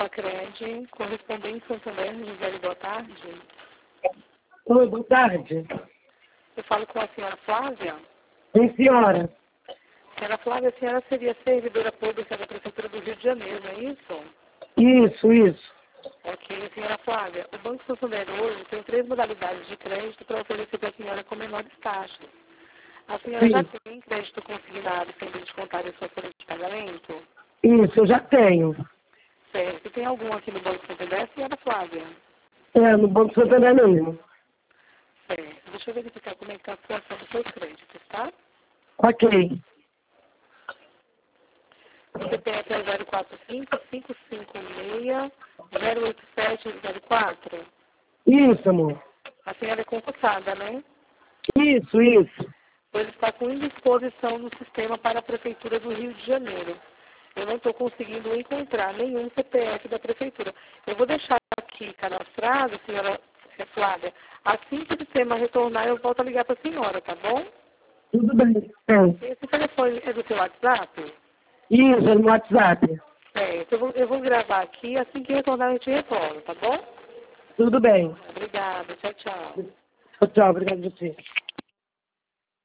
Sacred, correspondente Santander, Gisele, boa tarde. Oi, boa tarde. Eu falo com a senhora Flávia. Sim, senhora. Senhora Flávia, a senhora seria servidora pública da Prefeitura do Rio de Janeiro, não é isso? Isso. Ok, senhora Flávia, o Banco Santander hoje tem 3 modalidades de crédito para oferecer para a senhora com menores taxas. A senhora Sim. já tem crédito consignado sem descontar em sua folha de pagamento? Isso, eu já tenho. Certo. Tem algum aqui no Banco Santander, senhora Flávia? No Banco Santander mesmo. Certo. Deixa eu verificar como é que está a situação dos seus créditos, tá? Ok. O CPF é 045-556-08704. Isso, amor. A senhora é concursada, né? Isso. Pois está com indisposição no sistema para a Prefeitura do Rio de Janeiro. Eu não estou conseguindo encontrar nenhum CPF da Prefeitura. Eu vou deixar aqui cadastrado, senhora Flávia. Assim que o sistema retornar, eu volto a ligar para a senhora, tá bom? Tudo bem. Esse telefone é do seu WhatsApp? Isso, é no WhatsApp. Certo. Eu vou gravar aqui. Assim que retornar, a gente retorna, tá bom? Tudo bem. Obrigada. Tchau, tchau. Tchau, obrigado a você.